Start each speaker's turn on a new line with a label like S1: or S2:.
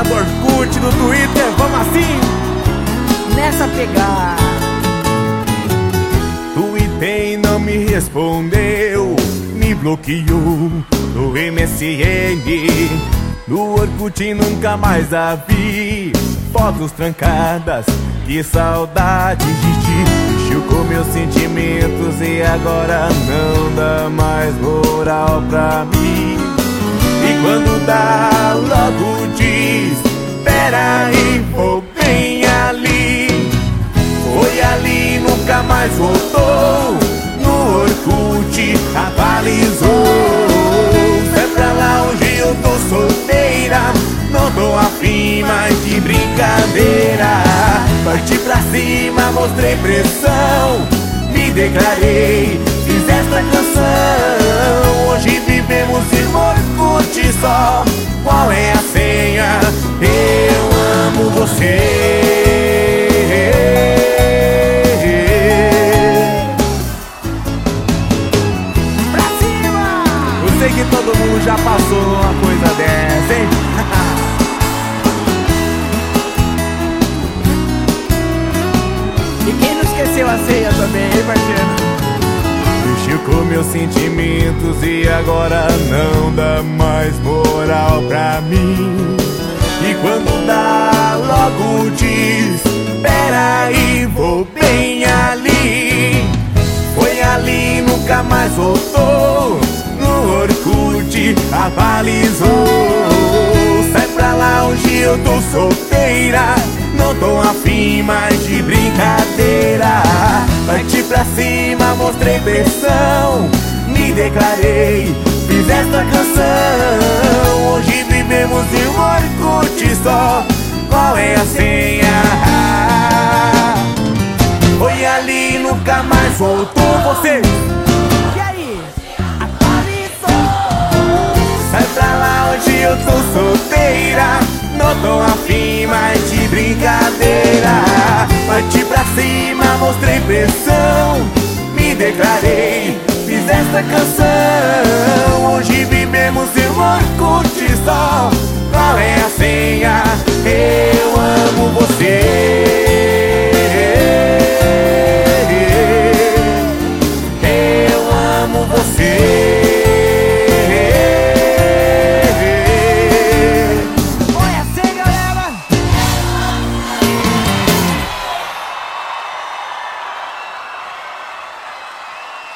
S1: do Orkut, do Twitter, vamos assim, nessa pegada. Tuitei, não me respondeu, me bloqueou no MSN. No Orkut nunca mais a vi, fotos trancadas, que saudade de ti. Mexeu com meus sentimentos e agora não dá mais moral pra mim. E quando dá, logo diz: peraí, vou bem ali. Foi ali, nunca mais voltou. No Orkut atualizou. Sai pra lá, hoje eu tô solteira, não tô afim mais de brincadeira. Parti pra cima, mostrei pressão, me declarei, fiz esta canção. Hoje vivemos em Orkut só, qual é a senha? Eu amo você. Pra cima! Eu sei que todo mundo já passou uma coisa dessa, hein? E quem não esqueceu a ceia também, hein, parceiro? Mexeu com meus sentimentos e agora não dá mais moral pra mim. E quando dá, logo diz: peraí, vou bem ali. Foi ali, nunca mais voltou. No Orkut atualizou. Sai pra lá, hoje eu tô solteira, não tô afim mais de brincadeira. Parti pra cima, mostrei pressão, me declarei, fiz esta canção. Hoje vivemos em um Orkut só, qual é a senha? Foi ali, nunca mais voltou. Você, e aí? Atualizou. Sai pra lá, hoje eu tô solteira, não tô afim mais de brincadeira. Parti pra cima, mostrei pressão, me declarei, fiz esta canção. Hoje vivemos em um Orkut só, qual é a senha? Eu amo você.